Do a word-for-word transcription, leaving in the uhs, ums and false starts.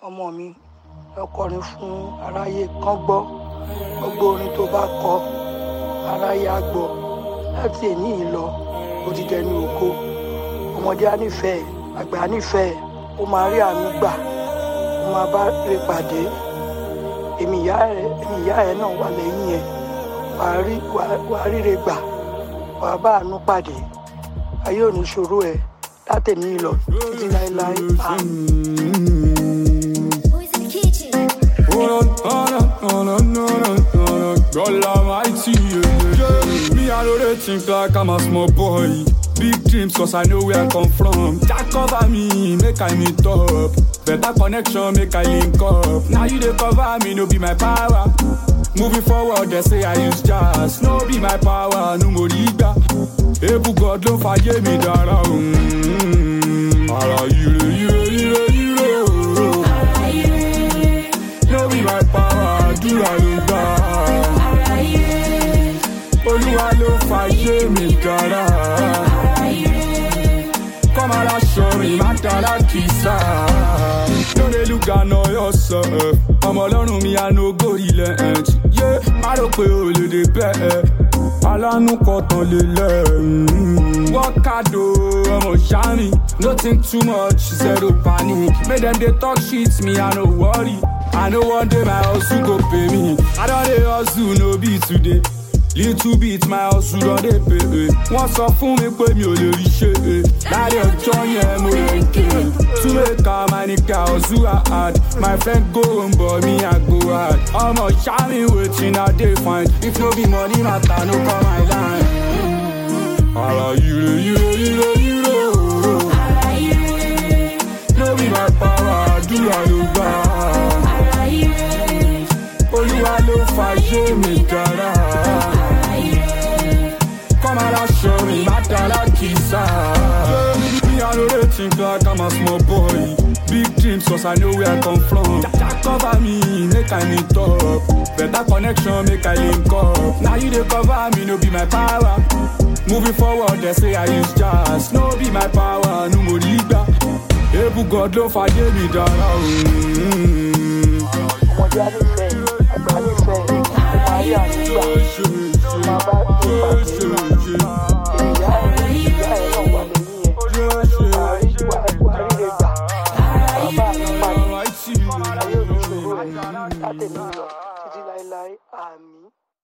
ọmọ mi ọkọrin fún aráyé kan gbọ́ gbogbo orin tó bá kọ aráyé á gbọ́ láti èní yìí lọ ó ti dẹnu ògo ọmọdé á nífẹ̀ẹ́ àgbà á nífẹ̀ẹ́ ó máa rí àánú gbà ó máa bá rè pàdé èmi ìyá ẹ èmi ìyá ẹ náà wà lẹ́yìn ẹ wàá rí wàá ríre gbà wàá bá àánú pàdé ayé ò ní ṣòro ẹ láti èní yìí lọ títí láéláé àmín. God Almighty, yeah, yeah. Me, I know they think like I'm a small boy. Big dreams, cause I know where I come from. Jack cover me, make I meet up. Better connection, make I link up. Now you they cover me, no be my power. Moving forward, they say I use jazz. No be my power, no more liga. Ebu God don't forget me down. Ara you, you, you, you, no be my power, do I look back? Olúwa ló fàyè mi dára. Kọ́mọ aláṣọ rìn má dára kìsà. Lórí lùgà náà yọ sọ ẹ̀. Ọmọ ọlọ́run mi àná gòrí lẹ́ẹ̀jì. Yé má rò pé o lè dé bẹ́ẹ̀. Alánú kọ̀tàn lè lẹ̀. Wọ́kàdó ọmọ ṣáàmì. No think too much, zero panic. Make them dey talk shit, me I no worry. I know one day my hustle go pay me. I don't dey hustle, no be today. Little bit my hustle don dey pay. Wọ́n sọ fún mi pé mi ò lè rí ṣe. Láàrin ọjọ́ yẹn mo lè ké. To make am my nigga hustle hard. My friend go home but me I go hard. Ọmọ ṣá mi wetin I dey find. If no be money matter, no come my line. Ara ire ire ire ire. No be my power, àdúrà ló gbà. Olúwa ló fàyè mi dára. Kọ́mọ aláṣọ rìn má dára kìsà. Me I know they think like I'm a small boy. Big dreams cause I know where I come from. Jack cover me, make I meet up. Better connection, make I link up. Now you they cover me, no be my power. Moving forward, they say I use jazz. No be my power, no more liga. Ebu God ló fàyè mi dára. ọmọdé á nífẹ̀ẹ́ àgbà á nífẹ̀ẹ́ ó máa rí àánú gbà ó máa bá